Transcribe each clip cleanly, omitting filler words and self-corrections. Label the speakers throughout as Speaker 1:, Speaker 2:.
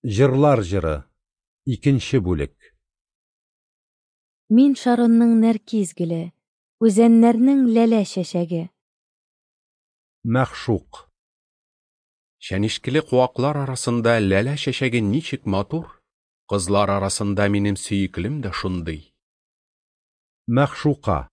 Speaker 1: Җырлар җыры. Икенче бүлек.
Speaker 2: Мин Шаронның нәркиз гөле, үзәннәрнең ләлә чәчәге.
Speaker 1: Мәхшук.
Speaker 3: Шәнишкеле куаклар арасында ләлә чәчәге ничек матур, кызлар арасында минем сөйеклем дә шундый.
Speaker 1: Мәхшука.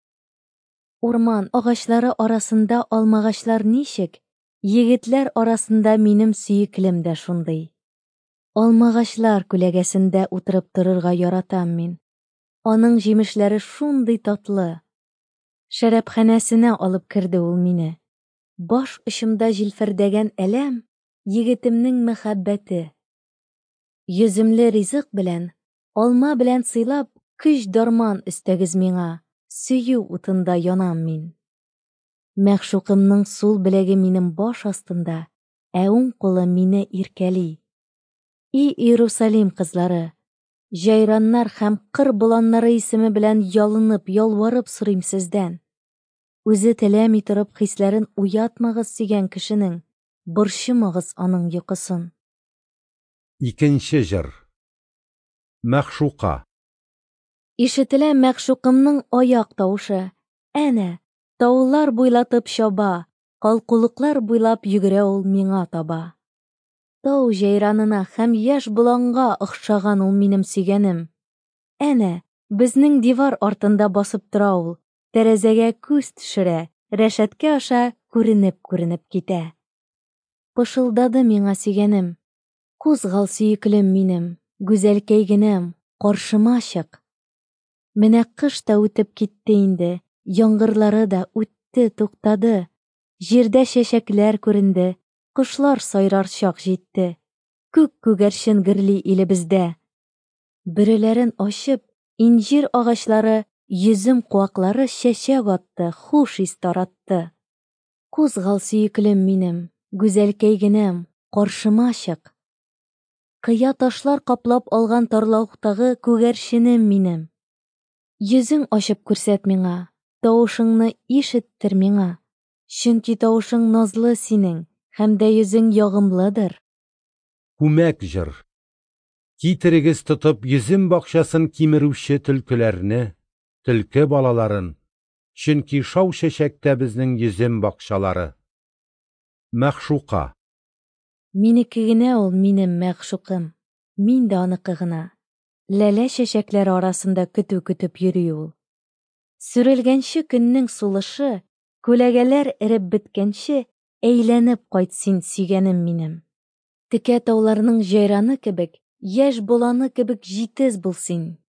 Speaker 2: Урман агачлары арасында алмагачлар ничек, егетләр арасында минем сөеклем дә шундый. Алмагачлар күләгәсендә утырып торырга яратам мин. Аның җимешләре шундый татлы. Шәрабханәсенә алып керде ул мине. Баш очымда җилфердәгән әләм, егетемнең мәхәббәте. Йөземле ризык белән, алма белән сыйлап, көч-дарман өстәгез миңа, сөю утында янам мин. Мәхшукымның сул беләге минем баш астында, ә уң кулы мине иркәли. И Иерусалим кызлары, җайраннар һәм кыр боланнары исеме белән ялынып, ялварып сорыйм сездән. Үзе теләми торып хисләрен уятмагыз сөйгән кешенең, борчымагыз аның йокысын.
Speaker 1: Икенче җыр. Мәхшука.
Speaker 2: Ишетелә мәхшукымның аяк тавышы. Әнә, таулар буйлатып чаба, калкулыклар буйлап йөгерә ул миңа таба. Тау җайранына һәм яшь боланга охшаган ул минем сөйгәнем. Әнә, безнең дивар артында басып тора ул, тәрәзәгә күз төшерә, рәшәткә аша күренеп китә. Пышылдады миңа сөйгәнем. Кузгал сөеклем минем, гүзәлкәй генәм, каршыма чык. Менә кыш та үтеп китте инде, яңгырлары да үтте, туктады. Җирдә чәчәкләр күренде, кошлар сайрар чак җитте. Күк күгәрчен гөрли илебездә. Бөреләрен ачып, инҗир агачлары, йөзем куаклары чәчәк атты, хуш ис таратты. Кузгал сөеклем минем, гүзәлкәй генәм, каршыма чык. Кыя ташлар каплап алган тарлавыктагы күгәрченем минем. Йөзең ачып күрсәт миңа, тавышыңны ишеттер миңа. Чөнки тавышың назлы синең, һәм дә йөзең ягымлыдыр.
Speaker 1: Күмәк җыр. Китерегез тотып йөзем бакчасын кимерүче төлкеләрне, төлке балаларын, чөнки шау чәчәктә безнең йөзем бакчалары. Мәхшука.
Speaker 2: Минеке генә ул минем мәгъшукым, мин дә аныкы гына. Ләлә чәчәкләре арасында көтү-көтүп йөри ул. Сүрелгәнче көннең сулышы, күләгәләр эреп беткәнче, әйләнеп кайт син сөйгәнем минем. Текә тауларның җайраны кебек, яшь боланы кебек җитез бул син.